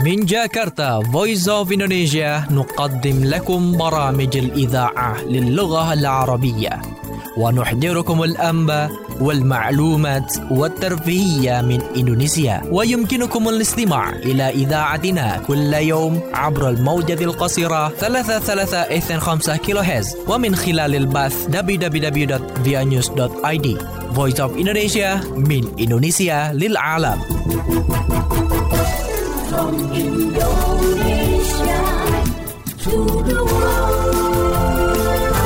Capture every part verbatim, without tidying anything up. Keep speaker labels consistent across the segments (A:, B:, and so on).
A: من جاكرتا Voice of Indonesia نقدم لكم برامج الإذاعة للغة العربية ونحضركم الأنباء والمعلومات والترفيهية من إندونيسيا. ويمكنكم الاستماع إلى إذاعتنا كل يوم عبر الموجة القصيرة ثلاثة ثلاثة اثنين خمسة كيلو هرتز ومن خلال البث دبليو دبليو دبليو دوت via news دوت i d. Voice of Indonesia من إندونيسيا للعالم.
B: From Indonesia to the world.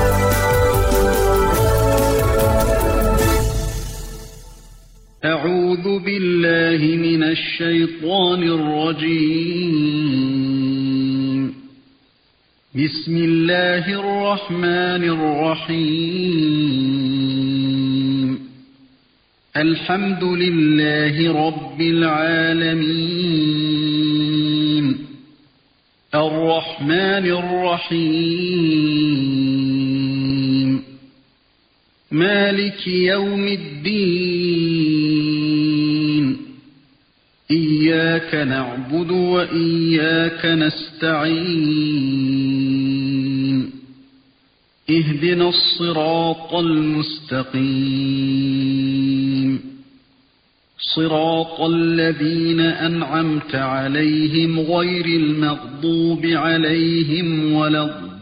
C: أعوذ بالله من الشيطان الرجيم. بسم الله الرحمن الرحيم. الحمد لله رب العالمين. الرحمن الرحيم. مالك يوم الدين. إياك نعبد وإياك نستعين. اهدنا الصراط المستقيم. صراط الذين أنعمت عليهم غير المغضوب عليهم ولا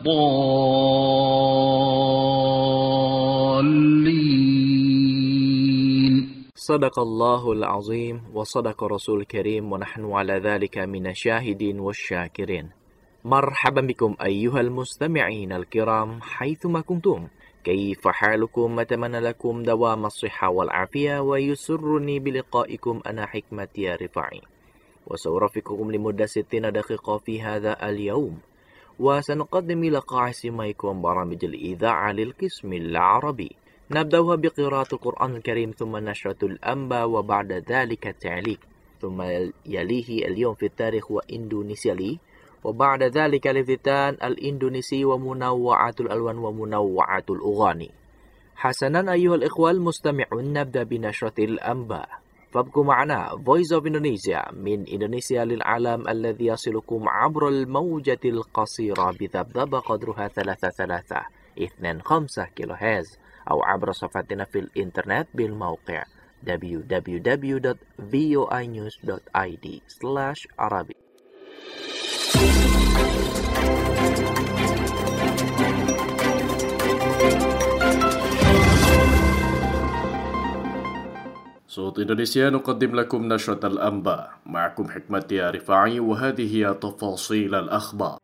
C: الضالين.
D: صدق الله العظيم وصدق رسول الكريم ونحن على ذلك من الشاهدين والشاكرين. مرحبا بكم أيها المستمعين الكرام حيثما كنتم. كيف حالكم؟ أتمنى لكم دوام الصحة والعافية ويسرني بلقائكم أنا حكمة يا رفاعي وسأرافقكم لمدة ستين دقيقة في هذا اليوم وسنقدم إلى قاع سماعكم برامج الإذاعة للقسم العربي. نبدأها بقراءة القرآن الكريم ثم نشرة الأنباء وبعد ذلك التعليق ثم يليه اليوم في التاريخ وإندونيسيا لي وبعد ذلك الافتتان الإندونيسي ومنوعات الألوان ومنوعات الأغاني. حسنا أيها الإخوة المستمعون، نبدأ بنشرة الأنباء. فابقوا معنا Voice of Indonesia من إندونيسيا للعالم الذي يصلكم عبر الموجة القصيرة بذبذبة قدرها ثلاثة ثلاثة اثنين خمسة كيلو هرتز أو عبر صفحتنا في الإنترنت بالموقع دبليو دبليو دبليو دوت فيو اي نيوز دوت i d slash arabic.
E: صوت إندونيسيا نقدم لكم نشرة الأنباء. معكم حكمة يا رفاعي وهذه هي تفاصيل الأخبار.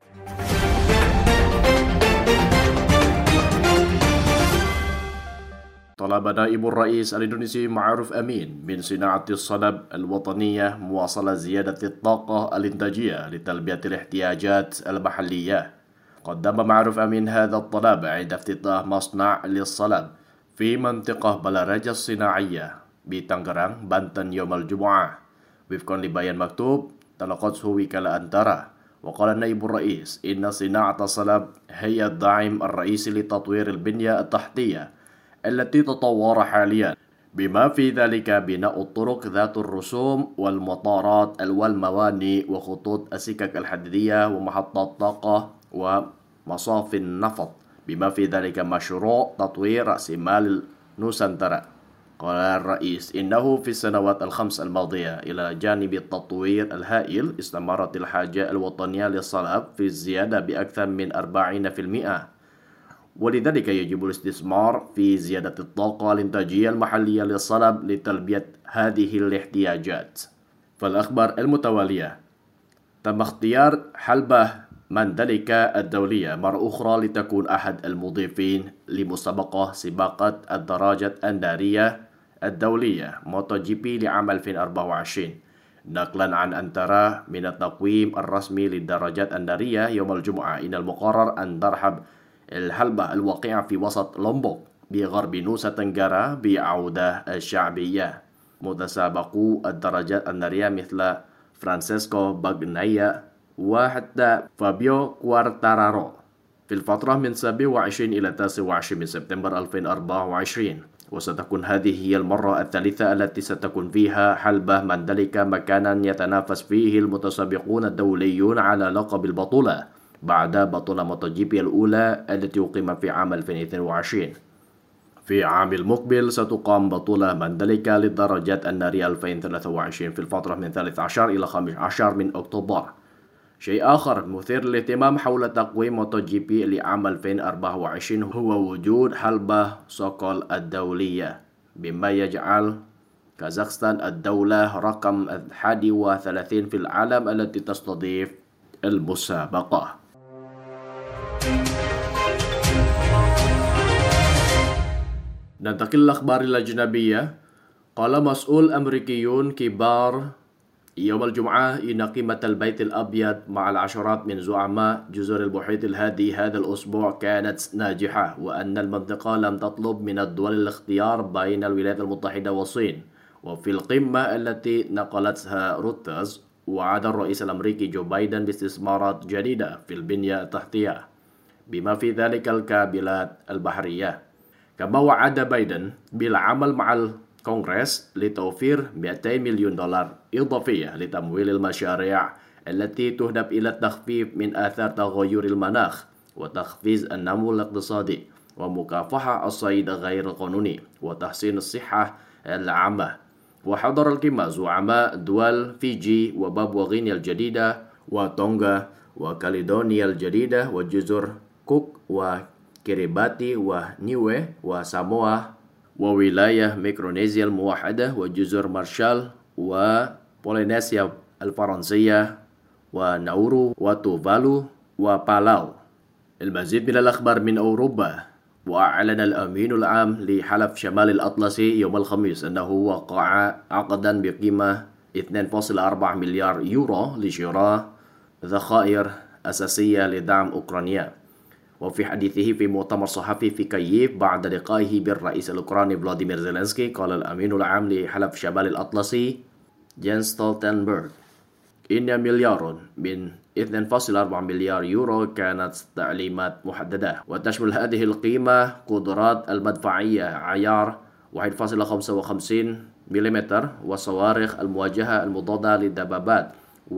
E: طلب نائب الرئيس الإندونيسي معروف أمين من صناعة الصلب الوطنية مواصلة زيادة الطاقة الإنتاجية لتلبية الاحتياجات المحلية. قدم معروف أمين هذا الطلب عند افتتاح مصنع للصلب في منطقة بلارجة الصناعية بتنgerang, Banten يوم الجمعة. وفقا لبيان مكتوب تلقته وكالة أنترا. وقال نائب الرئيس إن صناعة الصلب هي الداعم الرئيسي لتطوير البنية التحتية التي تطور حاليا، بما في ذلك بناء الطرق ذات الرسوم والمطارات والموانئ وخطوط السكك الحديدية ومحطات طاقة ومصافي النفط، بما في ذلك مشروع تطوير رأس مال نوسانترا. قال الرئيس إنه في السنوات الخمس الماضية إلى جانب التطوير الهائل استمرت الحاجة الوطنية للصلب في الزيادة بأكثر من أربعين بالمئة، ولذلك يجب الاستثمار في زيادة الطاقة الإنتاجية المحلية للصلب لتلبية هذه الاحتياجات. فالأخبار المتوالية: تم اختيار حلبة مندلكة الدولية مرة أخرى لتكون أحد المضيفين لمسابقة سباقة الدراجة النارية الدولية موتو جي بي لعام ألفين وأربعة وعشرين، نقلا عن أنترا من التقويم الرسمي للدراجات النارية يوم الجمعة. إن المقرر أن ترحب الحلبة الواقعة في وسط لومبوك بغرب نوسا تنغارا بعودة الشعبية. متسابقو الدراجات النارية مثل فرانسيسكو باغنايا وحتى فابيو كوارتارارو في الفترة من سبعة وعشرين إلى تسعة وعشرين من سبتمبر ألفين وأربعة وعشرين. وستكون هذه هي المرة الثالثة التي ستكون فيها حلبة ماندليكا مكانا يتنافس فيه المتسابقون الدوليون على لقب البطولة بعد بطولة موتو جي بي الأولى التي أقيمت في عام ألفين واثنين وعشرين. في عام المقبل ستقام بطولة ماندليكا للدراجات النارية ألفين وثلاثة وعشرين في الفترة من ثالث عشر إلى خامس عشر من أكتوبر. شيء آخر مثير للاهتمام حول تقويم موتو جي بي لعام ألفين وأربعة وعشرين هو وجود حلبة صقل الدولية، بما يجعل كازاخستان الدولة رقم الحادي وثلاثين في العالم التي تستضيف المسابقة. ننتقل للأخبار الأجنبية. قال مسؤول أمريكيون كبار يوم الجمعة إن قمة البيت الأبيض مع العشرات من زعماء جزر المحيط الهادي هذا الأسبوع كانت ناجحة، وأن المنطقة لم تطلب من الدول الاختيار بين الولايات المتحدة والصين. وفي القمة التي نقلتها رويترز وعد الرئيس الأمريكي جو بايدن باستثمارات جديدة في البنية التحتية بما في ذلك الكابلات البحرية. كما وعد بايدن بالعمل مع الكونغرس لتوفير مئتين مليون دولار إضافية لتمويل المشاريع التي تهدف إلى التخفيف من آثار تغير المناخ وتحفيز النمو الاقتصادي ومكافحة الصيد غير القانوني وتحسين الصحة العامة. وحضر القمة زعماء دول فيجي وبابوا غينيا الجديدة وتونغا وكاليدونيا الجديدة وجزر كوك وكيريباتي ونيوي وساموا وولاية ميكرونيسيا الموحدة وجزر مارشال وبولينيسيا الفرنسية وناورو وتوفالو وبالاو. المزيد من الأخبار من أوروبا. وأعلن الأمين العام لحلف شمال الأطلسي يوم الخميس أنه وقع عقدا بقيمة اثنين فاصلة أربعة مليار يورو لشراء ذخائر أساسية لدعم أوكرانيا. وفي حديثه في مؤتمر صحفي في كييف بعد لقائه بالرئيس الأوكراني فلاديمير زيلينسكي، قال الأمين العام لحلف شمال الأطلسي جينس ستولتنبرغ إن مليار من اثنين فاصلة أربعة مليار يورو كانت تعليمات محددة، وتشمل هذه القيمة قدرات المدفعية عيار واحد فاصلة خمسة وخمسين ملم وصواريخ المواجهة المضادة للدبابات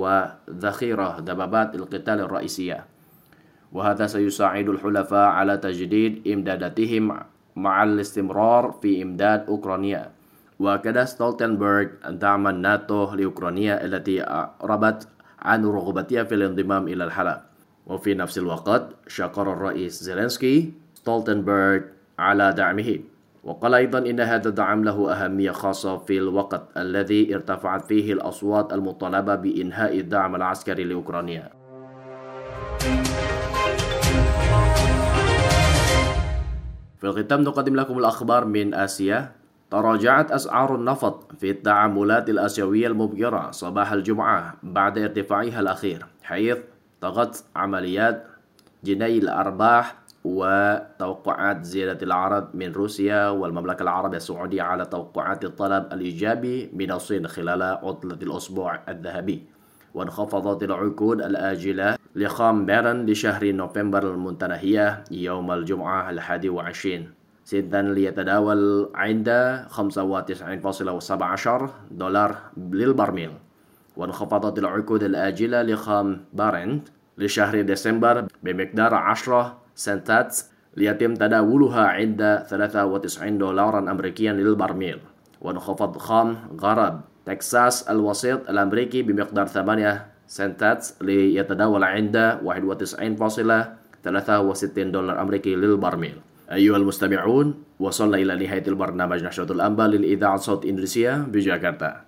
E: وذخيرة دبابات القتال الرئيسية. وهذا سيساعد الحلفاء على تجديد إمداداتهم مع الاستمرار في إمداد أوكرانيا. وأكد ستولتنبرغ دعم الناتو لأوكرانيا التي أعربت عن رغبتها في الانضمام إلى الحلف. وفي نفس الوقت شكر الرئيس زيلينسكي ستولتنبرغ على دعمه، وقال أيضا إن هذا الدعم له أهمية خاصة في الوقت الذي ارتفعت فيه الأصوات المطالبة بإنهاء الدعم العسكري لأوكرانيا. في الختام نقدم لكم الأخبار من آسيا. تراجعت أسعار النفط في التعاملات الآسيوية المبكرة صباح الجمعة بعد ارتفاعها الأخير، حيث طغت عمليات جني الأرباح وتوقعات زيادة العرض من روسيا والمملكة العربية السعودية على توقعات الطلب الإيجابي من الصين خلال عطلة الأسبوع الذهبي. وانخفضت العقود الآجلة لخام بيرن لشهر نوفمبر المنتهية يوم الجمعة الحادي والعشرين سنتا ليتداول عند خمسة وتسعين فاصلة سبعة دولار للبرميل. وانخفضت العقود الآجلة لخام بارنت لشهر ديسمبر بمقدار عشرة سنتات ليتم تداولها عند ثلاثة وتسعين دولارا أمريكيا للبرميل. وانخفض خام غرب تكساس الوسيط الأمريكي بمقدار ثمانية سنتات ليتداول عند واحد وتسعين فاصلة ثلاثة وستين دولار أمريكي للبرميل. أيها المستمعون، وصلنا إلى نهاية البرنامج نشرة الأنباء للإذاعة صوت إندونيسيا بجاكرتا.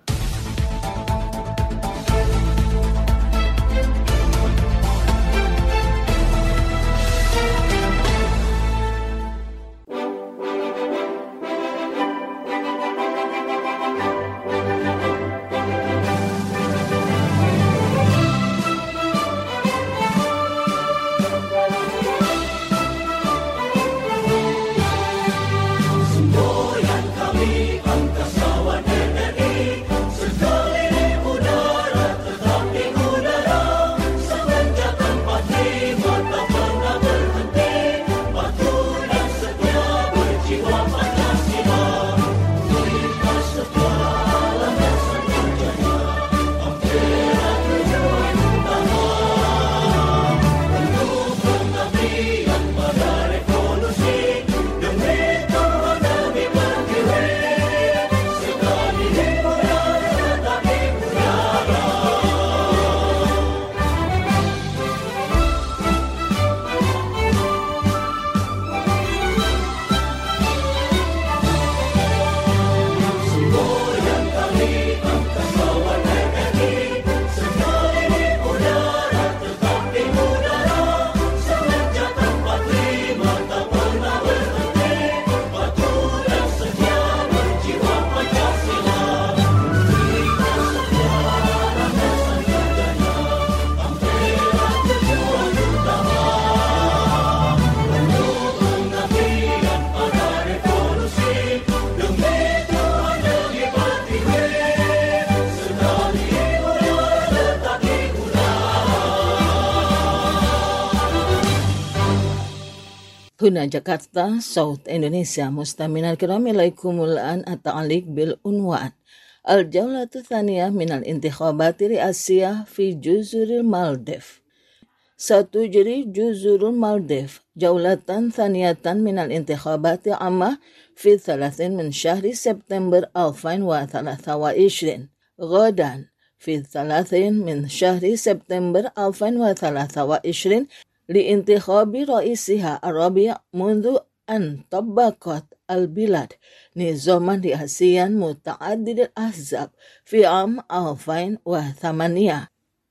F: هنا جاكرتا صوت إندونيسيا. مستمعينا الكرام، إليكم الآن التعليق بالعنوان الجولة الثانية من الانتخابات الرئاسية في جزر المالديف. ستجري جزر المالديف جولة ثانية من الانتخابات العامة في الثلاثين من شهر سبتمبر ألفين وثلاثة وعشرين. غدا في الثلاثين من شهر سبتمبر ألفين وثلاثة وعشرين لانتخاب رئيسها الرابع منذ أن طبقت البلاد نظاما رئاسيا متعدد الأحزاب في عام ألفين وثمانية.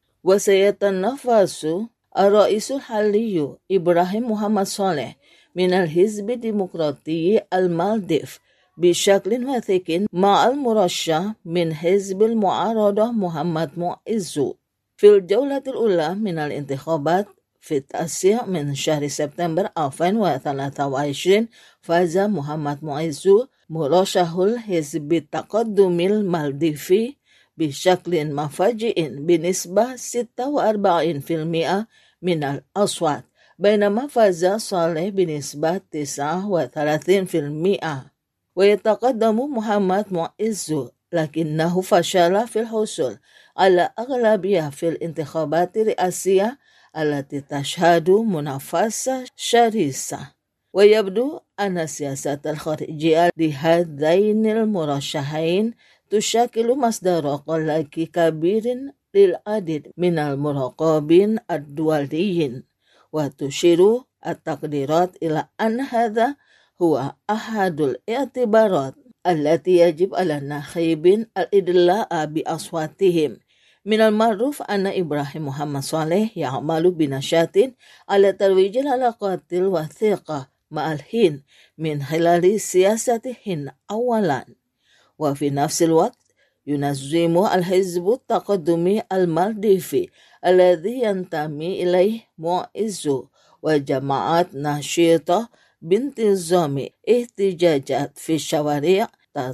F: وسيتنافس الرئيس الحالي إبراهيم محمد صالح من الحزب الديمقراطي المالديف بشكل وثيق مع المرشح من حزب المعارضة محمد معز. في الجولة الأولى من الانتخابات في التاسع من شهر سبتمبر ألفين وثلاثة وعشرين فاز محمد معز مرشح الحزب التقدم المالديفي بشكل مفاجئ بنسبة ستة وأربعين بالمئة من الأصوات، بينما فاز صالح بنسبة تسعة وثلاثين بالمئة. ويتقدم محمد معز لكنه فشل في الحصول على أغلبية في الانتخابات الرئاسية التي تشهد منافسة شرسة. ويبدو أن السياسة الخارجية لهذين المرشحين تشكل مصدر قلق كبير للعديد من المراقبين الدوليين، وتشير التقديرات إلى أن هذا هو أحد الاعتبارات التي يجب على الناخبين الإدلاء بأصواتهم. من المعروف أن إبراهيم محمد صالح يعمل بنشاط على ترويج العلاقات الوثيقة مع الهند من خلال سياسته أولا، وفي نفس الوقت ينظم الحزب التقدمي المالديفي الذي ينتمي إليه معز وجماعات نشيطة بانتظام احتجاجات في الشوارع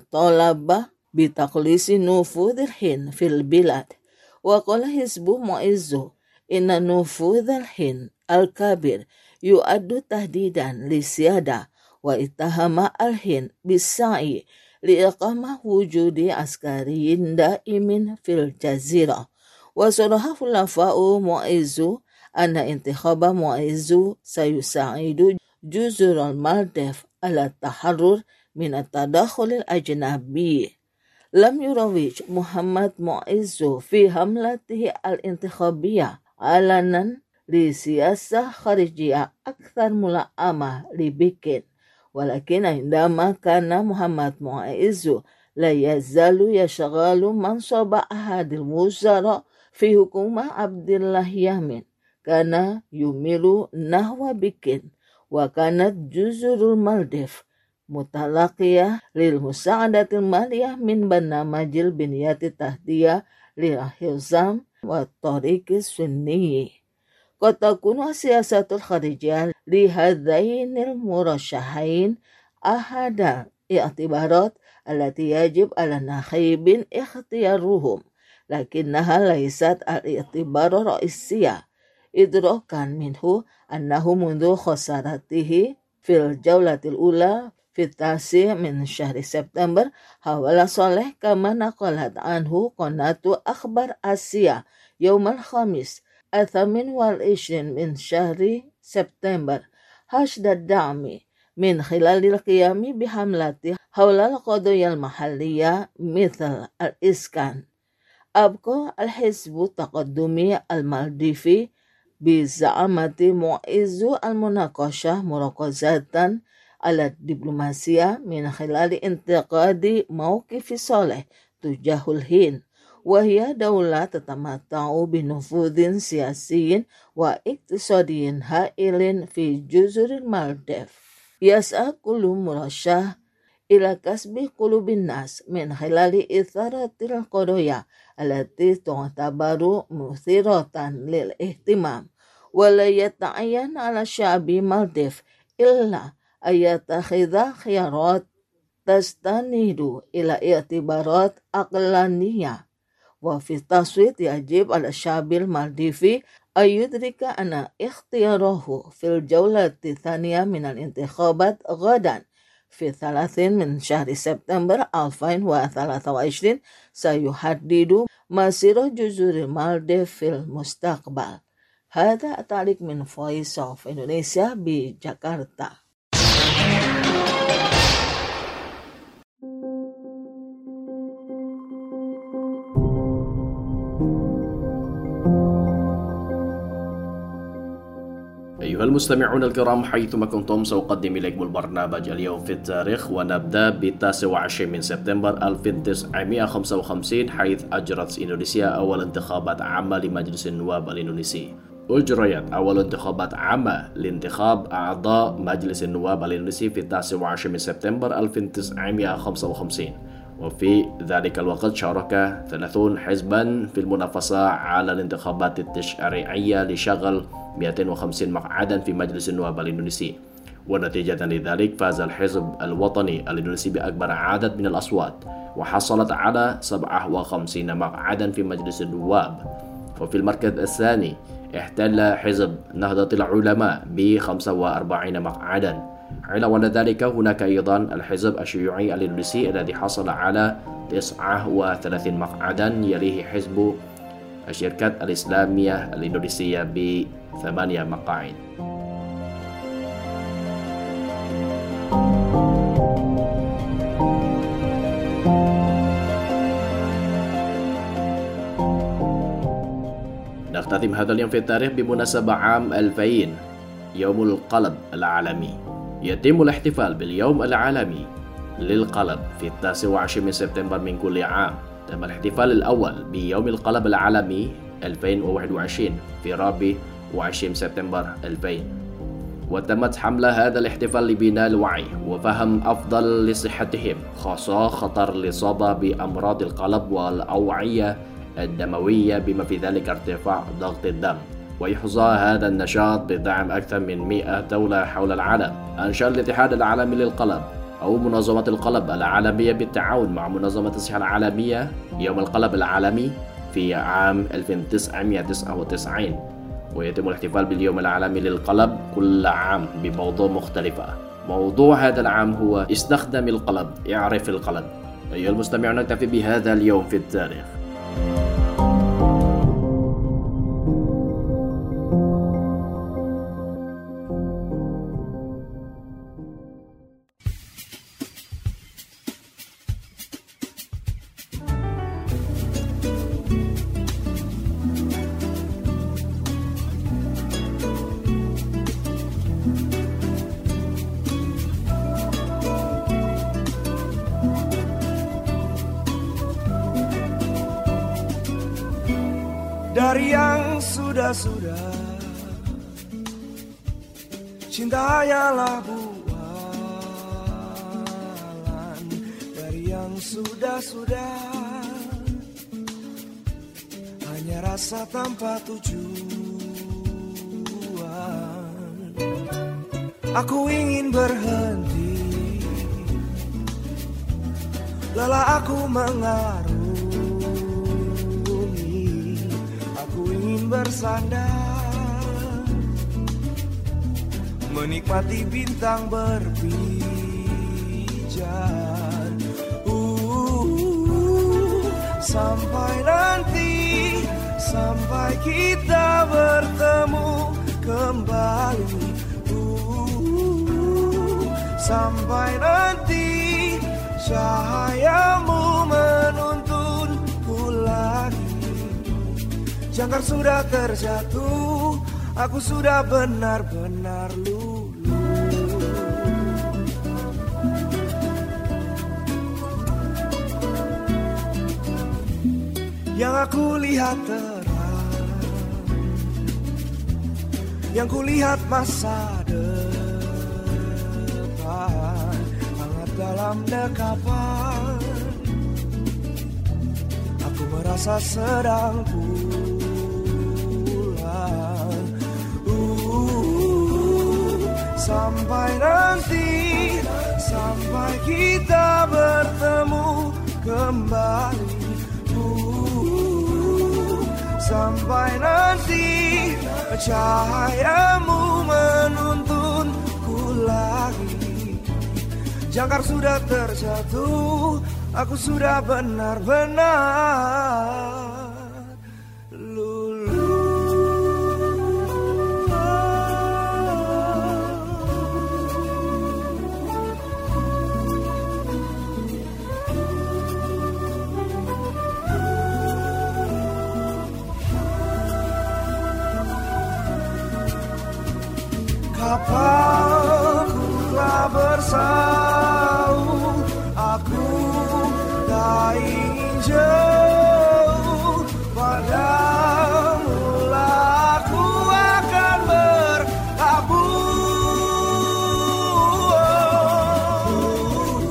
F: تطالب بتقليص نفوذ الهند في البلاد. وقال حزب معز إن نفوذ الهند الكبير يؤد تهديدا للسيادة، واتهم الهند بالسعي لإقامة وجود عسكري دائم في الجزيرة. وصرح حلفاء معز أن انتخاب معز سيساعد جزر المالديف على التحرر من التدخل الأجنبي. لم يروج محمد معز في حملته الانتخابية علنا لسياسة خارجية أكثر ملائمة لبكين، ولكن عندما كان محمد معز لا يزال يشغل منصب أحد الوزراء في حكومة عبد الله يامين كان يميل نحو بكين، وكانت جزر المالديف متلقية للمساعدة المالية من برنامج البنية التحتية للحزام والطريق السني. قد تكون السياسة الخارجية لهذين المرشحين أحد الاعتبارات التي يجب على الناخبين اختيارهم، لكنها ليست الاعتبار الرئيسية، إدراكا منه أنه منذ خسارته في الجولة الأولى في التاسع من شهر سبتمبر حاول صالح، كما نقلت عنه قناة أخبار آسيا يوم الخميس الثامن والعشرين من شهر سبتمبر حشد الدعم من خلال القيام بحملات حول القضايا المحلية مثل الإسكان. أبقى الحزب التقدمي المالديفي بزعامة معز المناقشة مركزة على الدبلوماسية من خلال انتقاد موقف صالح تجاه الهند، وهي دولة تتمتع بنفوذ سياسي واقتصادي هائل في جزر المالديف. يسعى كل مرشح إلى كسب قلوب الناس من خلال إثارة القضايا التي تعتبر مثيرة للاهتمام، ولا يتعين على شعب المالديف إلا أن يتخذ خيارات تستند إلى اعتبارات عقلانية وفي التصويت يجب على الشعب المالديفي أن يدرك أن اختياره في الجولة الثانية من الانتخابات غدا في الثلاثين من شهر سبتمبر ألفين وثلاثة وعشرين سيحدد مصير جزر المالديف في المستقبل. هذا تعليق من Voice of Indonesia بجاكرتا.
E: أيها المستمعون الكرام حيثما كنتم سأقدم إليكم البرنامج اليوم في التاريخ، ونبدأ بالتاسع وعشرين من سبتمبر ألف وتسعمائة وخمسة وخمسين حيث أجرت إندونيسيا أول انتخابات عامة لمجلس النواب الإندونيسي. أجريت أول انتخابات عامة لانتخاب أعضاء مجلس النواب الإندونيسي في التاسع وعشرين من سبتمبر ألف وتسعمائة وخمسة وخمسين، وفي ذلك الوقت شارك ثلاثون حزبا في المنافسة على الانتخابات التشريعية لشغل مئتين وخمسين مقعدا في مجلس النواب الإندونيسي. ونتيجة لذلك فاز الحزب الوطني الإندونيسي بأكبر عدد من الأصوات، وحصلت على سبعة وخمسين مقعدا في مجلس النواب. وفي المركز الثاني احتل حزب نهضة العلماء ب خمسة وأربعين مقعدا. علاوة ذلك هناك أيضا الحزب الشيوعي الإندونيسي الذي حصل على تسعة وثلاثين مقعدا، يليه حزب الشركة الإسلامية الإندونيسية بثمانية مقاعد. نختتم هذا اليوم في التاريخ بمناسبة عام ألفين، يوم القلب العالمي. يتم الاحتفال باليوم العالمي للقلب في التاسع وعشرين من سبتمبر من كل عام. تم الاحتفال الأول بيوم القلب العالمي ألفين وواحد وعشرين في الرابع وعشرين سبتمبر ألفين، وتمت حملة هذا الاحتفال لبناء الوعي وفهم أفضل لصحتهم، خاصة خطر الإصابة بأمراض القلب والأوعية الدموية بما في ذلك ارتفاع ضغط الدم. ويحظى هذا النشاط بدعم أكثر من مئة دولة حول العالم. أنشأ الاتحاد العالمي للقلب أو منظمة القلب العالمية بالتعاون مع منظمة الصحة العالمية يوم القلب العالمي في عام ألف وتسعمائة وتسعة وتسعين، ويتم الاحتفال باليوم العالمي للقلب كل عام بموضوع مختلفة. موضوع هذا العام هو استخدم القلب، اعرف القلب. أيها المستمعون نكتفي بهذا اليوم في التاريخ.
G: Dari yang sudah-sudah, cinta hanyalah bualan. Dari yang sudah-sudah, hanya rasa tanpa tujuan. Aku ingin berhenti, lelah aku mengarungi. Bersandar, menikmati bintang berpijar. uh, Sampai nanti, sampai kita bertemu kembali. uh, Sampai nanti cahayamu menuntunku lagi. Jangkar sudah terjatuh, aku sudah benar-benar luluh. Yang aku lihat terang, yang ku lihat masa depan, hangat dalam dekapan. Aku merasa sedang pulang. Sampai nanti, sampai kita bertemu kembali. uh, sampai nanti cahayamu menuntunku lagi. Jangkar sudah terjatuh, aku sudah benar-benar lulu. Kapalku telah bersauh, aku tak ingin jauh, padamu lah aku akan berlabuh.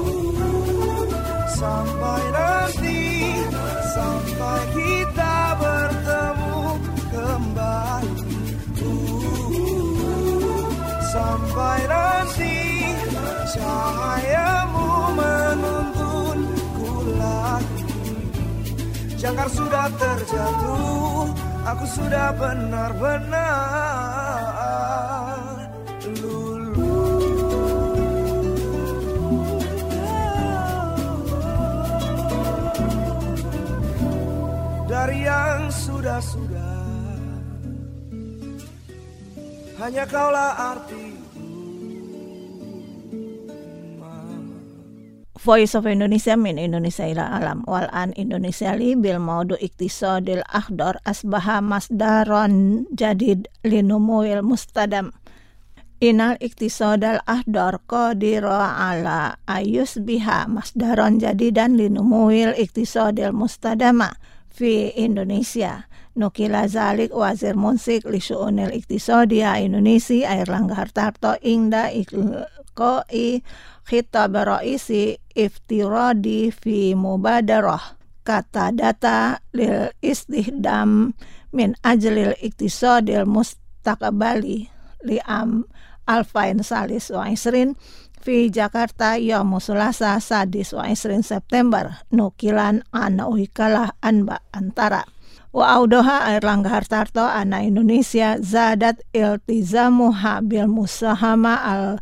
G: Sampai nanti, sampai kita bertemu kembali. Sampai nanti cahayamu menuntunku lagi. Jangkar sudah terjatuh, aku sudah benar-benar lulu. Dari yang sudah-sudah, hanya kaulah arti.
H: Voice of Indonesia min Indonesia ila alam wal an Indonesia li bil maudu iktisadil akhdar asbaha masdaron jadid linumuil mustadam. Inal iktisadal ahdar qadira ala ayus biha masdaron jadidan linumuil iktisadil mustadama fi Indonesia. Nukila zalik wazir munsik li syu'unil iktisadiyah Indonesia Airlangga Hartarto ingda ilqai khitab raisi iftiradi fi mubadarah kata data lil istihdam min ajlil iktisadil mustaqbali li am alfain salis wa isrin fi Jakarta yaum Selasa sadis wa isrin September nukilan ana uhikalah anba antara wa audoha Airlangga Hartarto ana Indonesia zadat iltizamuha bil musahama al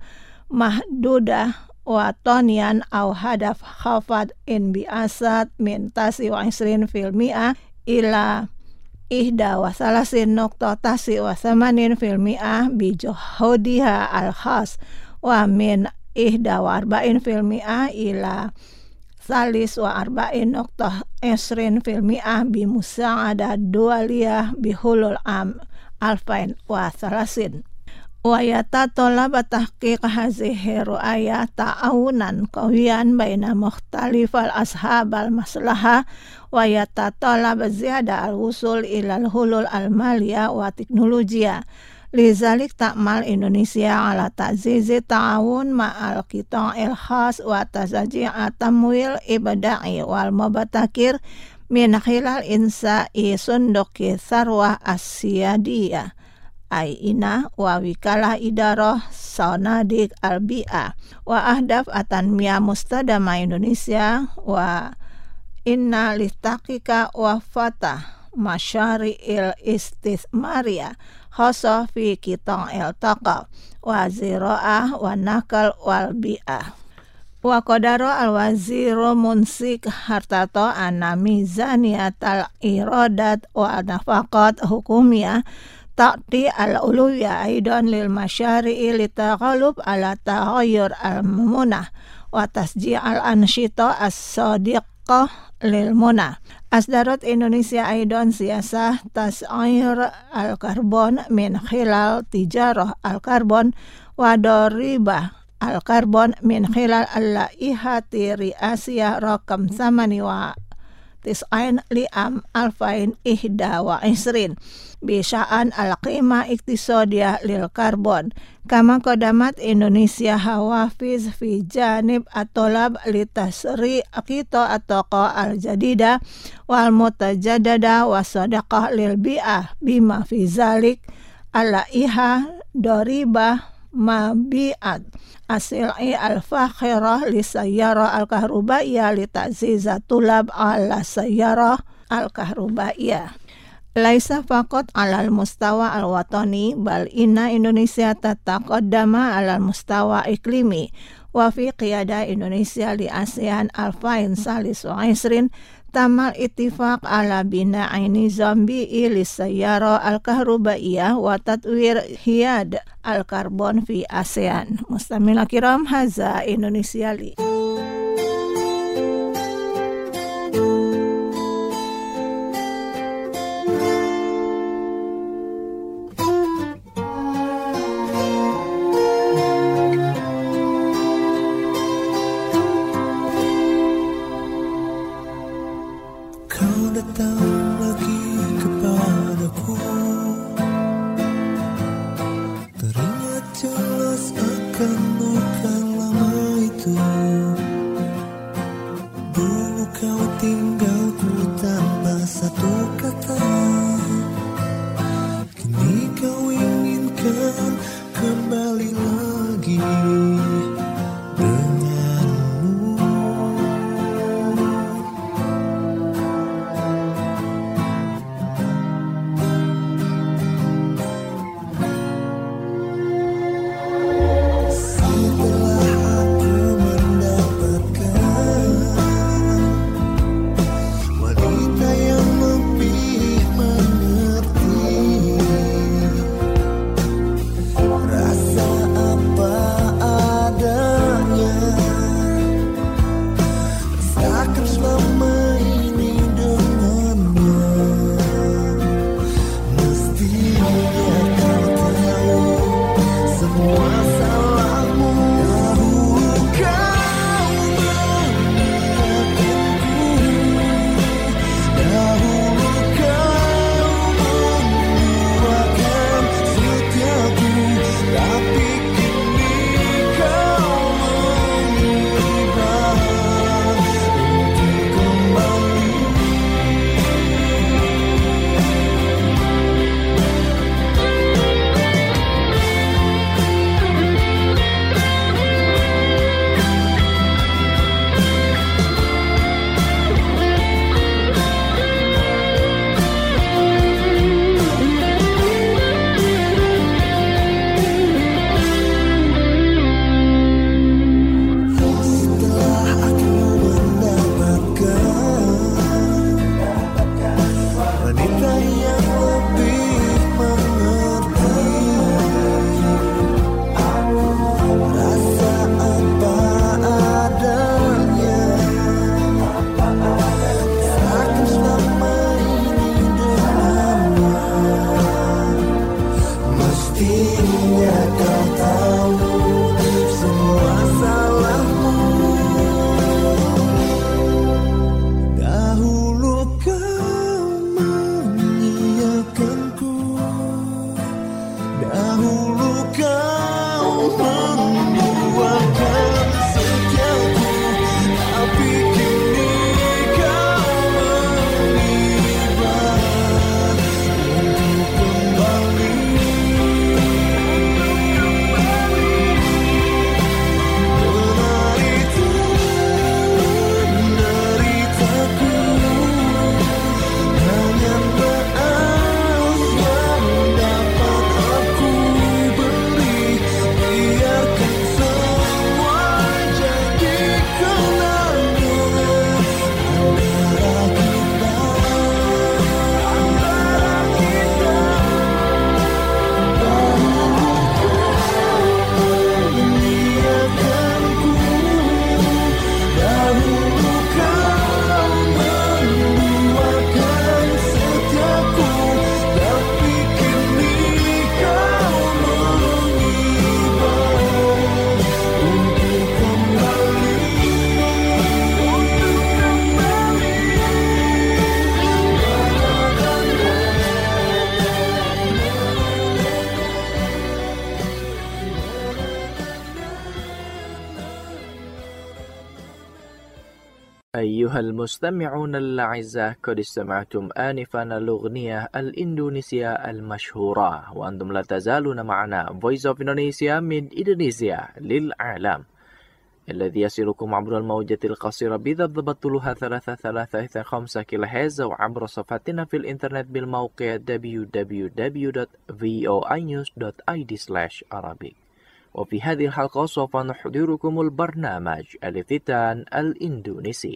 H: mahdudah wa tonian au hadaf khafad in biasat min tasi wa isrin fil mi'ah ila ihda wa salasin nokta tasi wa samanin fil mi'ah bi johodiha al khas wa min ihda wa arba'in fil mi'ah ila salis wa arba'in nokta esrin fil mi'ah bi musa'ada dualiyah bi hulul am alfain wa salasin. Wa yatatolaba tahqiq hazihi ru'aya ta'awunan qawiyan baina mukhtalifal ashabal maslaha wa yatatolaba ziyada al-wusul ilal hulul al-maliyah wa teknologiya. Lizalik ta'mal Indonesia ala ta'zizi ta'awun ma'al qita'il khas wa tazaji'a tamwil ibada'i wal mubatakir min khilal insa'i sunduki sarwah asyadiyah ay ina wa wikalah idarah sanadik albi'ah wa ahdaf atanmiyah mustadama Indonesia wa inna litakika wa fatah masyari'il istithmariyah khasa fi qita'il taqa wa zira'ah wa nakal wal bi'ah. Wa qadara al-waziru munsik Hartarto anna mizaniyatal iradat wa nafaqat hukumiyah ta'ti al-uluwiyah aidan lil masyari'i li taghalub ala taghayyur al-munah wa tasji' al-anshita as-sadiqah lil munah. Asdarat Indonesia aidan siyasah tas'ir al-karbon min khilal tijarah al-karbon wa daribah al-karbon min khilal al-laihati ri'asiyah rakam samani wa tis'ain li'am alfain ihda wa isrin bisya'an al-qimah iktisadiyah lil karbon kama kodamat Indonesia hawafiz fi janib atolab li tasri akito atoqa al-jadida wal mutajadada wa sadaqah lil bi'ah bima fi zalik ala-iha doribah mabi'at asil'i al-fakhirah li sayyara al-kahrubaiyah li ta'ziza tulab ala sayyara al-kahrubaiyah. laisa faqat alal mustawa al-watani bal inna Indonesia tataqaddama alal mustawa iklimi wa fi qiyada Indonesia li ASEAN alfain salis wa isrin tamal ittifaq ala bina'ini zambi ilis sayyara al-kahrubaiyah wa tatwir hiyad al-karbon fi ASEAN. Mustamila kiram, haza Indonesia li.
D: أيها المستمعون الأعزاء قد استمعتم آنفا الأغنية الإندونيسية المشهورة وأنتم لا تزالون معنا Voice of Indonesia من إندونيسيا للعالم. الذي يصلكم عبر الموجة القصيرة بضبط طولها ثلاثة ثلاثة خمسة كيلو هرتز أو عبر صفحتنا في الإنترنت بالموقع دبليو دبليو دبليو دوت فوي نيوز دوت آي دي سلاش عربي. وفي هذه الحلقة سوف نحضركم البرنامج الافتتان الإندونيسي.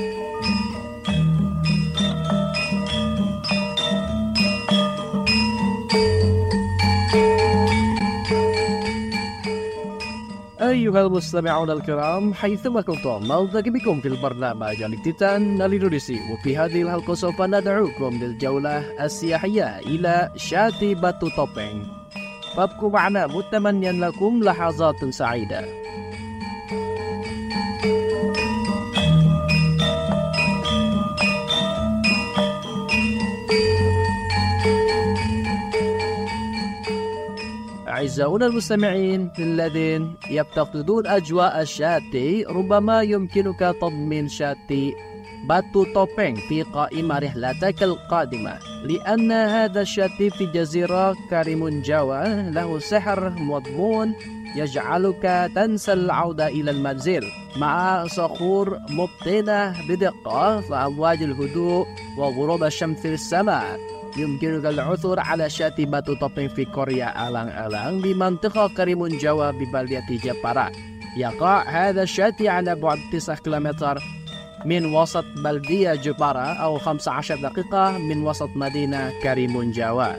I: أيها المستمعون الكرام، حيثما كنتم نلتقي بكم في البرنامج الافتتان الإندونيسي، وفي هذه الحلقة سوف ندعوكم للجولة السياحية إلى شاطئ باتو توبeng. فابقوا معنا متمنيا لكم لحظات سعيدة. أعزائنا المستمعين الذين يفتقدون أجواء الشاطئ، ربما يمكنك تضمين شاطئ باتو توبeng في قائمة رحلتك القادمة، لأن هذا الشاطئ في جزيرة كاريمون جاوا له سحر مضمون يجعلك تنسى العودة إلى المنزل، مع صخور مبطنة بدقة وأمواج الهدوء وغروب الشمس في السماء. يمكنك العثور على شاطئ باتو توبeng في قرية ألان-ألان بمنطقة كاريمون جاوا ببلدة جبارا. يقع هذا الشاطئ على بعد تسعة كيلومتر من وسط بلدية جبارا أو خمسة عشر دقيقة من وسط مدينة كاريمون جاوا.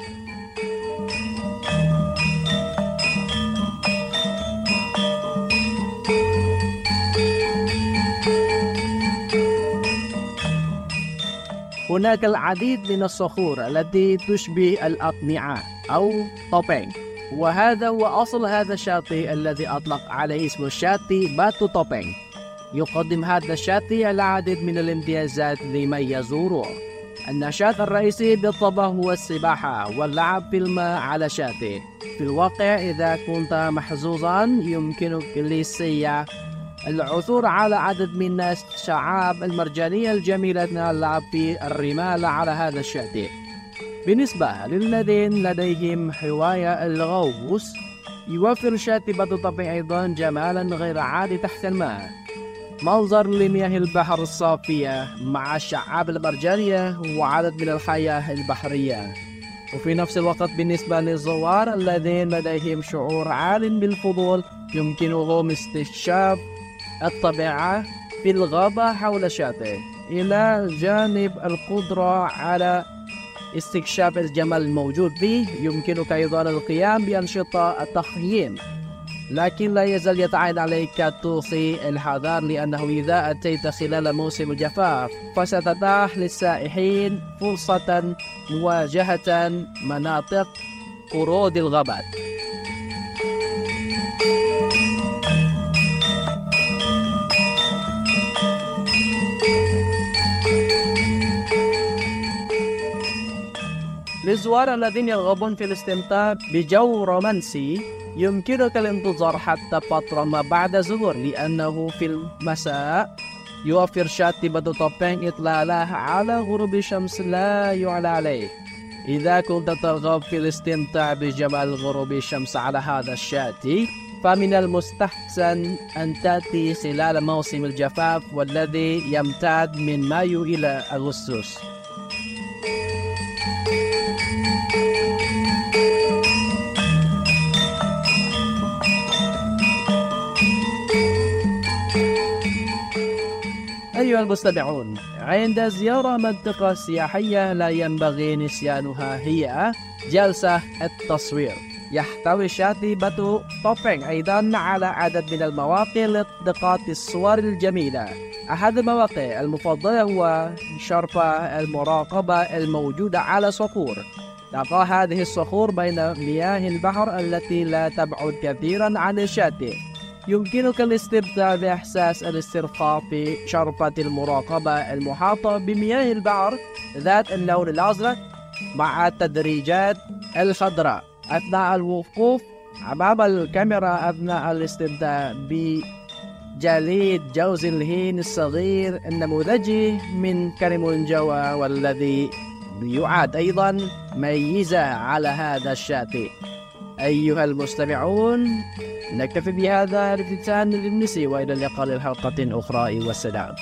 I: هناك العديد من الصخور التي تشبه الأقنعة أو توبeng، وهذا هو أصل هذا الشاطئ الذي أطلق عليه اسم الشاطئ باتو توبeng. يقدم هذا الشاطئ العديد من الامتيازات لمن يزوره. النشاط الرئيسي بالطبع هو السباحة واللعب في الماء على الشاطئ. في الواقع إذا كنت محظوظا يمكنك للسياح العثور على عدد من الشعاب المرجانية الجميلة اللعب في الرمال على هذا الشاطئ. بالنسبة للذين لديهم هواية الغوص، يوفر شاطئ باتو توبeng أيضا جمالا غير عادي تحت الماء، منظر لمياه البحر الصافية مع الشعاب المرجانية وعدد من الحياة البحرية. وفي نفس الوقت بالنسبة للزوار الذين لديهم شعور عال بالفضول، يمكنهم استكشاف الطبيعة في الغابة حول الشاطئ، إلى جانب القدرة على استكشاف الجمال الموجود فيه. يمكنك أيضا القيام بأنشطة التخييم، لكن لا يزال يتعين عليك توصي الحذر، لأنه إذا أتيت خلال موسم الجفاف فستتاح للسائحين فرصة مواجهة مناطق قرود الغابات. للزوار الذين يرغبون في الاستمتاع بجو رومانسي، يمكنك الانتظار حتى فترة ما بعد الظهر، لأنه في المساء يوفر شاطئ باتو توبeng إطلالة على غروب الشمس لا يعلى عليه. إذا كنت ترغب في الاستمتاع بجمال غروب الشمس على هذا الشاطئ، فمن المستحسن أن تأتي خلال موسم الجفاف والذي يمتد من مايو إلى أغسطس. أيها المستمعون، عند زيارة منطقة سياحية لا ينبغي نسيانها هي جلسة التصوير. يحتوي شاطئ باتو توبeng أيضا على عدد من المواقع لالتقاط الصور الجميلة. أحد المواقع المفضلة هو شرفة المراقبة الموجودة على صخور. تقع هذه الصخور بين مياه البحر التي لا تبعد كثيرا عن الشاطئ. يمكنك الاستمتاع بإحساس الاسترخاء في شرفة المراقبة المحاطة بمياه البحر ذات اللون الأزرق مع التدريجات الخضراء أثناء الوقوف أمام الكاميرا أثناء الاستمتاع بجليد جوز الهين الصغير النموذجي من كاريمون جاوا، والذي يعد أيضا ميزة على هذا الشاطئ. أيها المستمعون، نكتفي بهذا الافتتان للنسي، وإلى اللقاء للحلقة أخرى والسلام.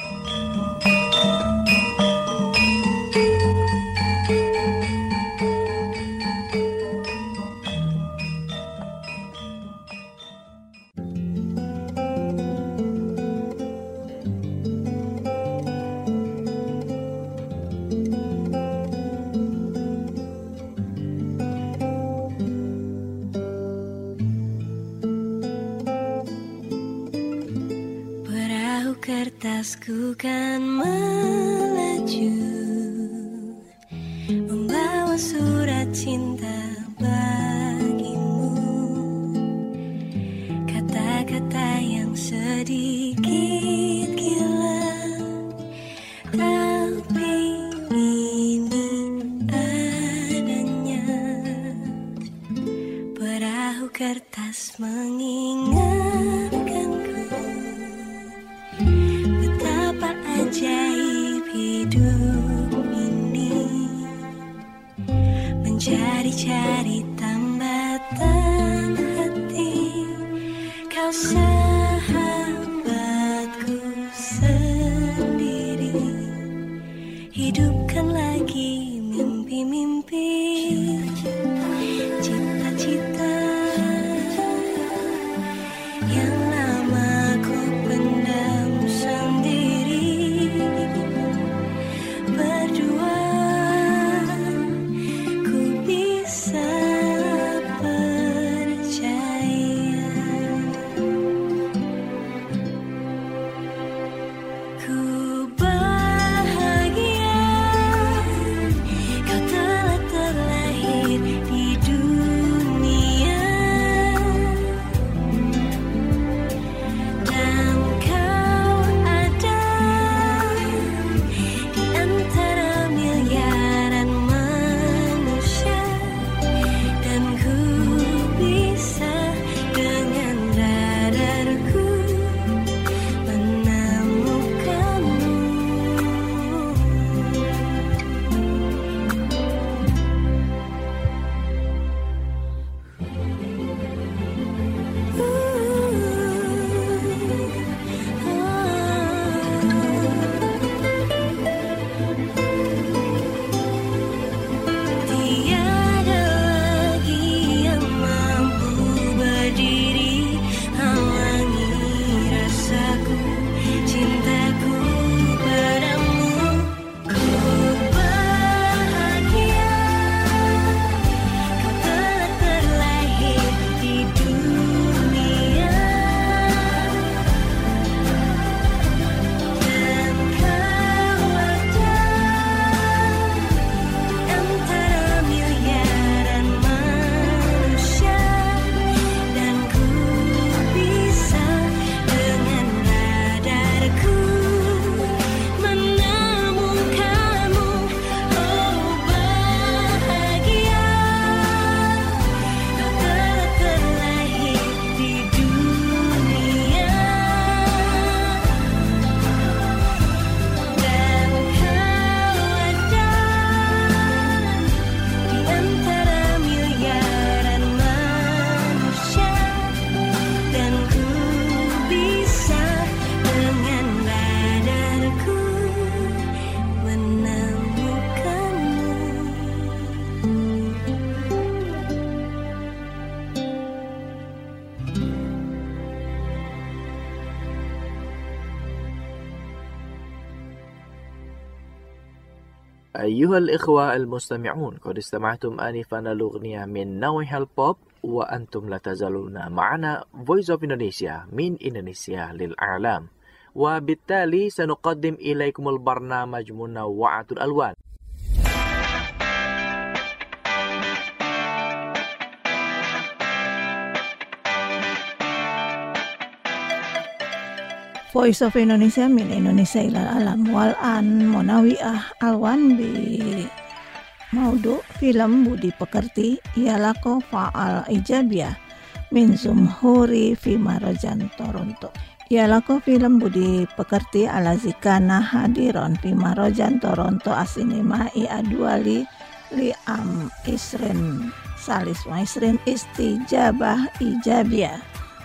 J: Kertasku kan melaju, membawa surat cinta bagimu, kata-kata yang sedikit gila, tapi ini adanya. Perahu kertas mengingatkanku ajaib hidup ini, mencari-cari tambatan hati. Kau sahabatku sendiri, hidupkan lagi mimpi-mimpi, cita-cita yang lama ku pendam sendiri.
D: أيها الإخوة المستمعون، قد استمعتم آنفا الأغنية من نوع البوب، وأنتم لا تزالون معنا Voice of Indonesia من إندونيسيا للإعلام، وبالتالي سنقدم إليكم البرنامج منوعة الألوان.
H: Voice of Indonesia min Indonesia ilal alam wal an monawiah alwan bi maudu film Budi Pekerti ialah ko fa'al ijabiyah min Zumhuri fi Marajan Toronto. Ialah ko film Budi Pekerti ala zikana hadiron fi Marajan Toronto asinima i aduali li am isrin salis wa isrin istijabah ijabiyah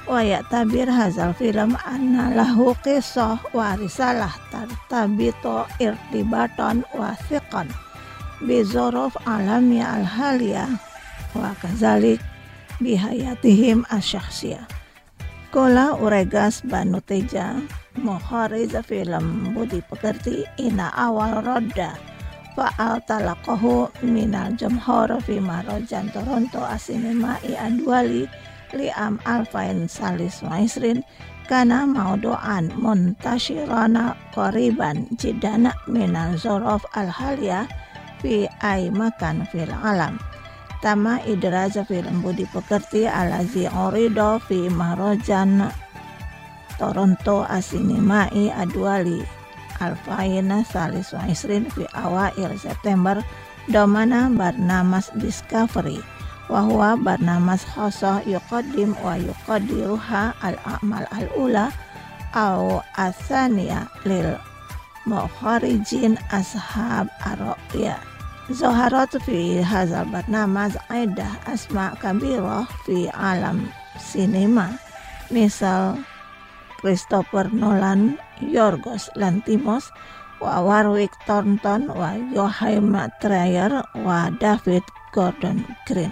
H: wa ya'tabir hazal film anna lahu qissah wa risalah tartabitu irtibatan wathiqan bi zuruf alamiyah al-haliyah wa kazalik bihayatihim asyakhsiyah. Kola Uregas Banu Teja Mukharij film Budi Pekerti ina awal roda fa'al talaqahu minal jamhur fi Marajan Toronto asinema i adwali liam alfain salis wa isrin kana maudu'an muntashirana qariban jidana minal zorof al-haliyah fi ay makan fil alam. Tama idraja film Budi Pekerti alazi orido fi Marajan Toronto asinimai adwali alfaina salis wa isrin fi awail September domana barnamas Discovery wa huwa barnamas khasah yuqaddim wa yuqaddiruha al-a'mal al-ula au athaniya lil mukharijin ashab ar-ru'ya. Zoharat fi hazal barnamas aidah asma kabirah fi alam sinema misal Christopher Nolan, Yorgos Lanthimos, wa Warwick Thornton, wa Joachim Trier, wa David Gordon Green.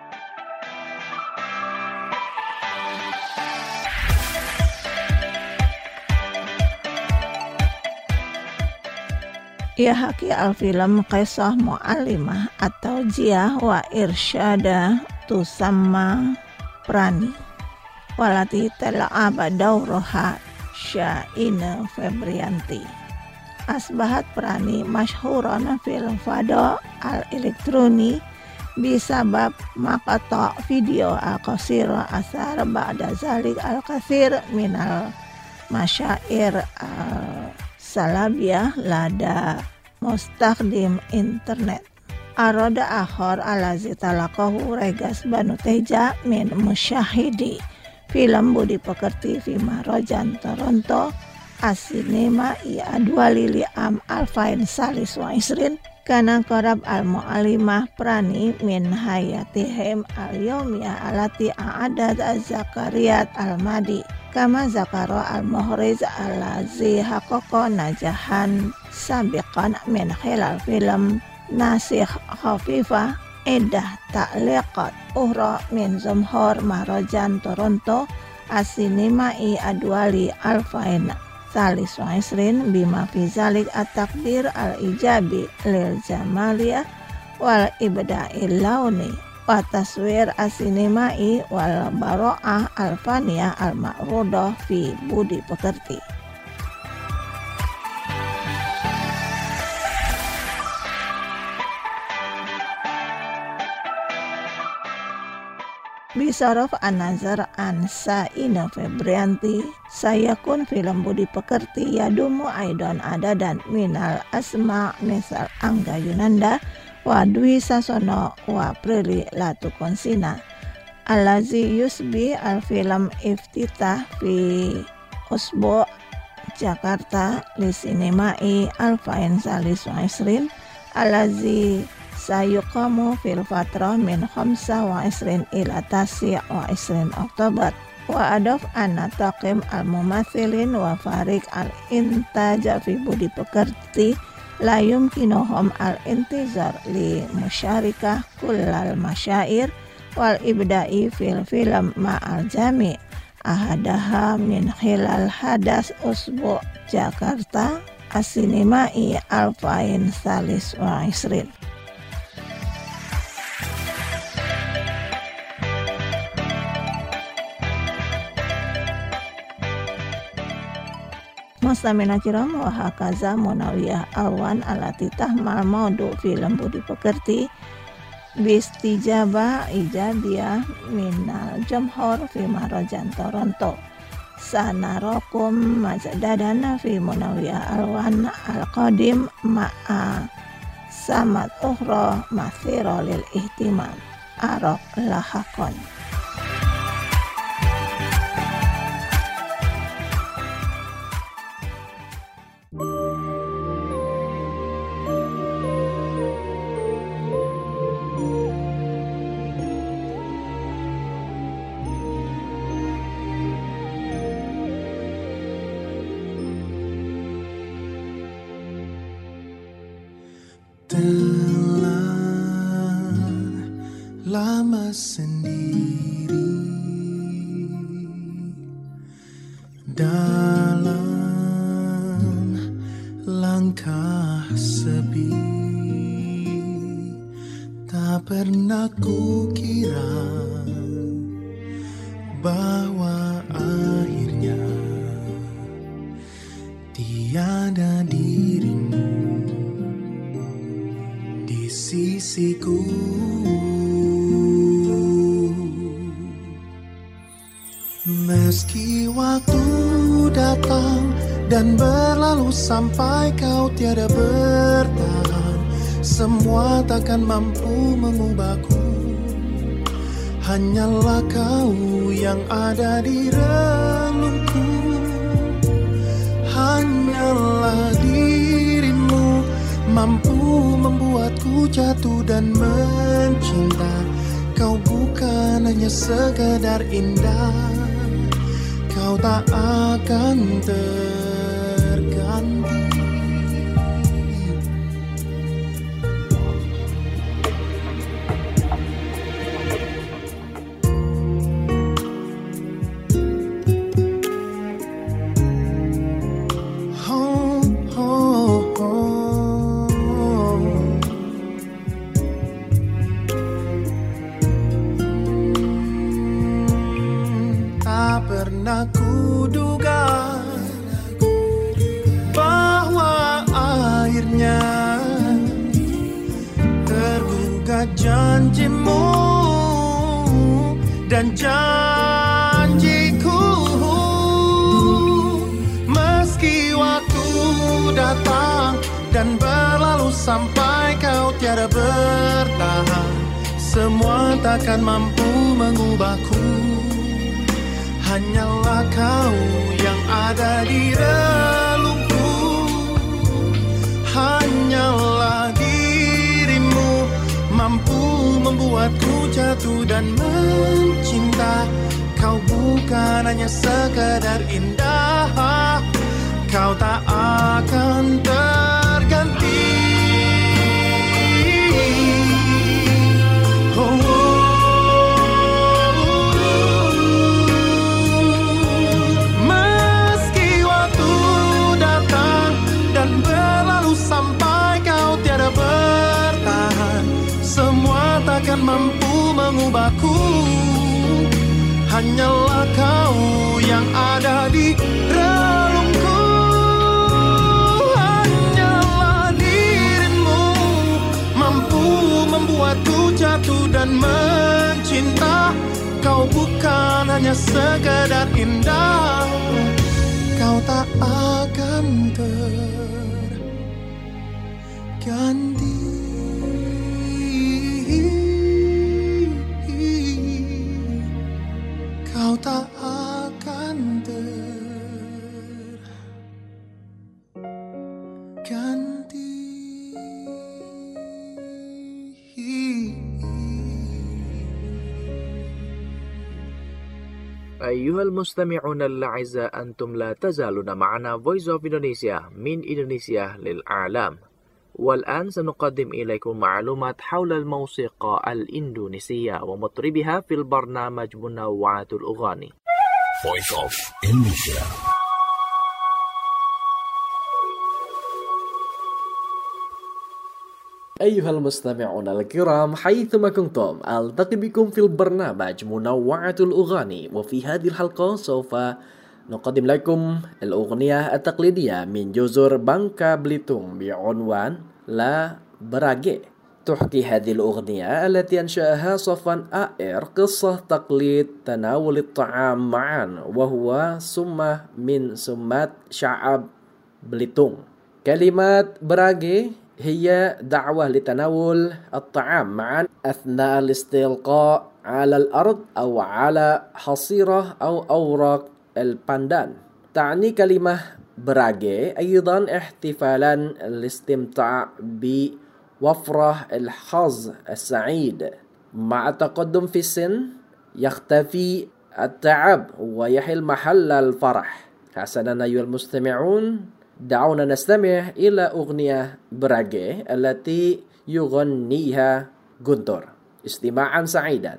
H: Ia haki al-film Qisah Mu'allimah atau Jiyah wa Irsyada tusamma Prani walati tela'aba dauroha Syaina Febrianti asbahat Prani masyhuran fil fado al-elektroni bisabab maqata video al-qasira asar ba'da zalik al-kathir minal masyair al-salabiyah lada mustakhdim internet. Aroda akhor alazi talaqahu Regas Banu Teja min musyahidi film Budi Pekerti fi Marajan Toronto asinema i adwali li am alfain salis wa isrin kana qarab al-mu'alimah Prani min hayatihim al-yawmiyah alati a'adat az-zakariyat al-madi kama zakara al-muhriz alazi haqqaqa najahan sabiqan min khilal film nasikh khafifah Edah ta'liqat uhra min Zamhor Marajan Toronto asinema i adwali alfain salis wa isrin bima fi zalik at-takdir al-ijabi lil jamaliyah wal ibda'il launi wa taswir asinema i wal baro'ah al-faniyah al-ma'rudah fi Budi Pekerti. Bisaraf an-nazar an Syaina Febrianti sayakun film Budi Pekerti yadumu aidan adadan minal asma misal Angga Yunanda wa Dwi Sasono wa Prilly Latukonsina alazi yusbi al-film iftitah fi Usbu Jakarta li sinemai alfain salis wa isrin alazi sayuqamu fil fatrah min khamsa wa isrin ila tasi' wa isrin Oktober wa adof anna taqim al-mumathilin wa farik al-intaj fi Budi Pekerti la yumkinuhum al-intizar li musyarikah kullal masyair wal ibda'i fil film ma'al jami' ahadaha min khilal hadas Usbu Jakarta asinimai alfain salis wa isrin. Mustamina kiram wa hakaza munawiyah alwan alati tahmal maudu film Budi Pekerti bistijabah ijabiyah minal jamhur fi Marajan Toronto sanarakum majadadana fi munawiyah alwan al-qadim ma'a samad ukhra mathira lil ihtimam arok lahakon.
K: Telah lama sendiri dalam langkah sepi, tak pernah kukira bahwa akhirnya tiada dirimu di sisiku. Meski waktu datang dan berlalu sampai kau tiada bertahan, semua takkan mampu mengubahku. Hanyalah kau yang ada di relungku. Hanyalah dirimu mampu membuatku jatuh dan mencinta. Kau bukan hanya sekedar indah, kau tak akan terganti. Oh, oh, oh. Tak pernah kuduga bahwa akhirnya tergugat janjimu dan janjiku. Meski waktu datang dan berlalu sampai kau tiada bertahan, semua takkan mampu mengubahku. Hanyalah kau yang ada di relungku. Hanyalah dirimu mampu membuatku jatuh dan mencinta. Kau bukan hanya sekedar indah, kau tak akan terganti. Oh, meski waktu datang dan berlalu sampai kau tiada bertahan, semua takkan mampu mengubahku. Hanyalah kau yang ada di relungku. Hanyalah dirimu mampu membuatku jatuh dan mencinta. Kau bukan hanya sekedar indah, kau tak akan terganti. Kau tak akan terganti.
D: أيها المستمعون الأعزاء، أنتم لا تزالون معنا Voice of Indonesia من إندونيسيا للعالم. والآن سنقدم إليكم معلومات حول الموسيقى الإندونيسية ومطربها في البرنامج منوعات الأغاني.
L: Voice of Indonesia.
E: أيها المستمعون الكرام حيثما كنتم، ألتقي بكم في البرنامج منوعات الأغاني. وفي هذه الحلقة سوف نقدم لكم الأغنية التقليدية من جزر بانكا بليتونغ بعنوان لا براغي. تحكي هذه الأغنية التي أنشأها صفوان آئر قصة تقليد تناول الطعام معا، وهو سمة من سمات شعب بليتونغ. كلمات براغي هي دعوة لتناول الطعام معا أثناء الاستلقاء على الأرض أو على حصيرة أو أوراق الباندان. تعني كلمة براغي أيضا احتفالا الاستمتاع بوفرة الحظ السعيد. مع التقدم في السن يختفي التعب ويحل محل الفرح. حسنا أيها المستمعون،
I: دعونا نستمع إلى أغنية براغي التي يغنيها غونتور. استماعا سعيدا.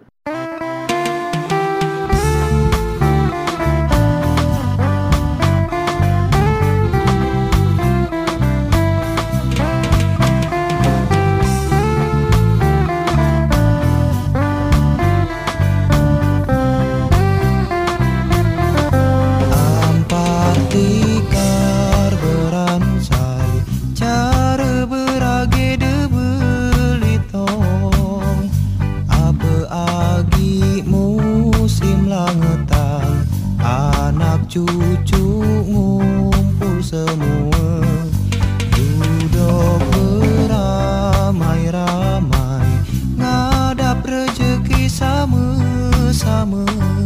M: Cucu ngumpul semua, duduk beramai-ramai, ngadap rezeki sama-sama,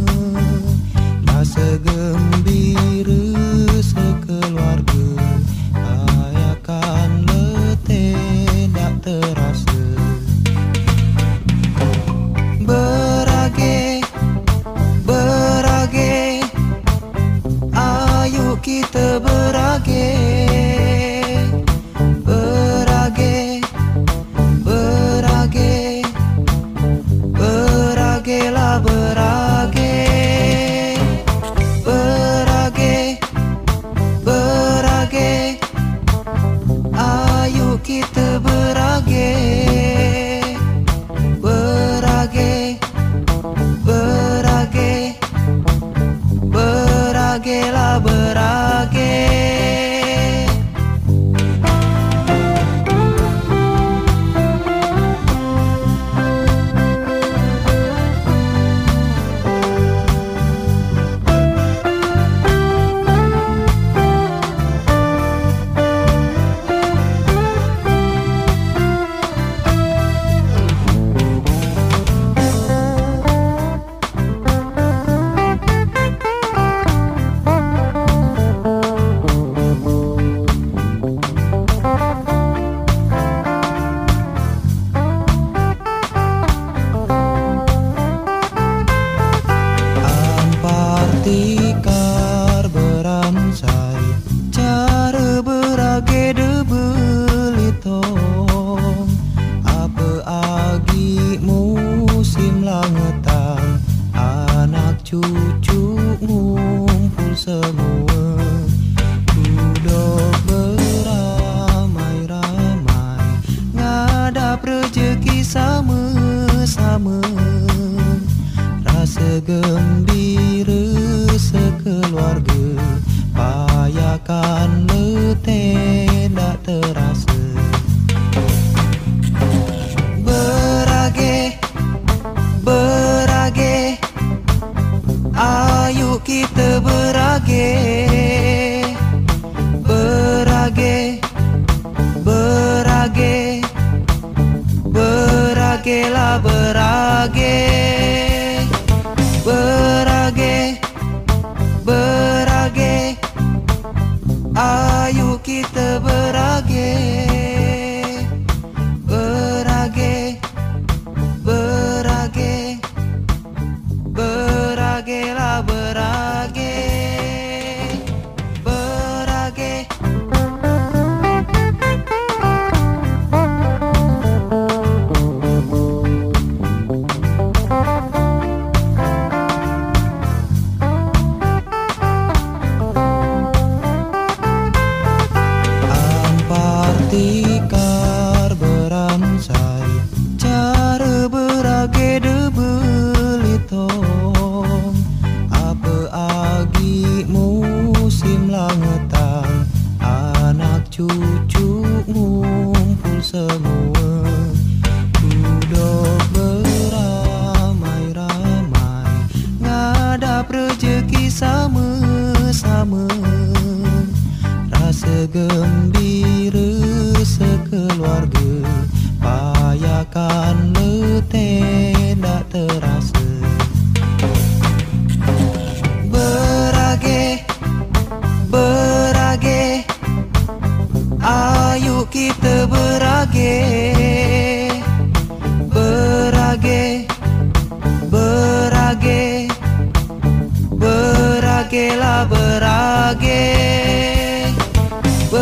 M: rasa gembira sekeluarga, ayakan letih tak terasa. Berage, berage, ayo kita berage, berage, berage, beragelah berage, berage, berage, ayo kita berage, berage, berage, beragelah berage. Tikar beransai, cara berage debelitong, apa agi musim langetan, anak cucu ngumpul semua, duduk beramai-ramai, ngadap rezeki sama-sama, rasa gembira sekeluarga, payakan letih tak terasa. Berage, berage, ayo kita berage, berage, berage, beragelah berage, berage, berage, ayo kita berage, berage, berage, beragelah berage, berage. Tikar beransai, cara berage debelitong, apa agi musim langetan, anak cucu ngumpul semua, duduk beramai-ramai, ngadap rezeki sama-sama, rasa gembira sekeluarga, payakan letih tak terasa. Berage, berage, ayo kita berage, berage, berage, beragelah berage,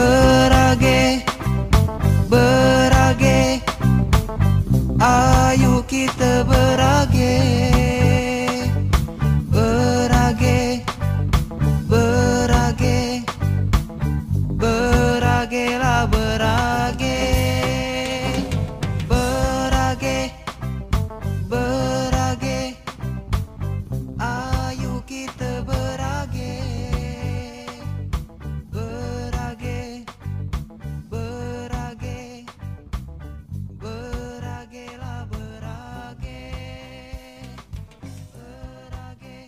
M: Beragelah berage, berage, berage. Ayo kita berage, berage, berage, beragelah berage, berage,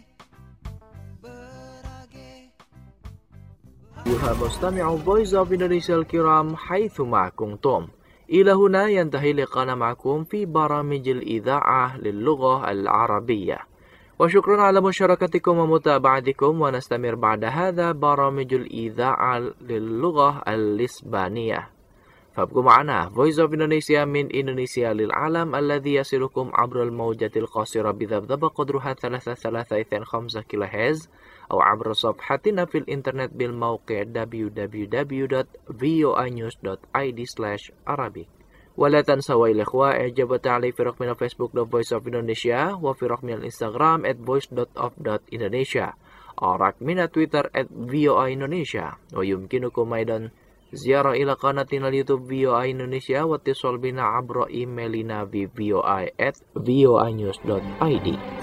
M: berage.
D: أيها المستمع Voice of Indonesia الكرام حيثما كنتم، إلى هنا ينتهي لقاءنا معكم في برامج الإذاعة للغة العربية، وشكرا على مشاركتكم ومتابعتكم، ونستمر بعد هذا برامج الإذاعة للغة الإسبانية. فابقوا معنا Voice of Indonesia من إندونيسيا للعالم الذي يصلكم عبر الموجة القصيرة بذبذبة قدرها ثلاثة ثلاثة اثنين خمسة كيلو هرتز، أو عبر صفحتنا في الإنترنت بالموقع دبليو دبليو دبليو دوت فوي نيوز دوت آي دي سلاش عربي. ولا تنسوا يا الإخوة إعجاب وتعليق في رقمنا فيسبوك دوت فويس أوف إندونيسيا، وفي رقمنا الإنستغرام at voice دوت أوف دوت إندونيسيا، أو رقمنا تويتر at فوي إندونيسيا. ويمكنكم أيضا زيارة إلى قناتنا اليوتيوب فوي إندونيسيا واتصال بنا عبر إيميلنا في فوي at voinews دوت آي دي.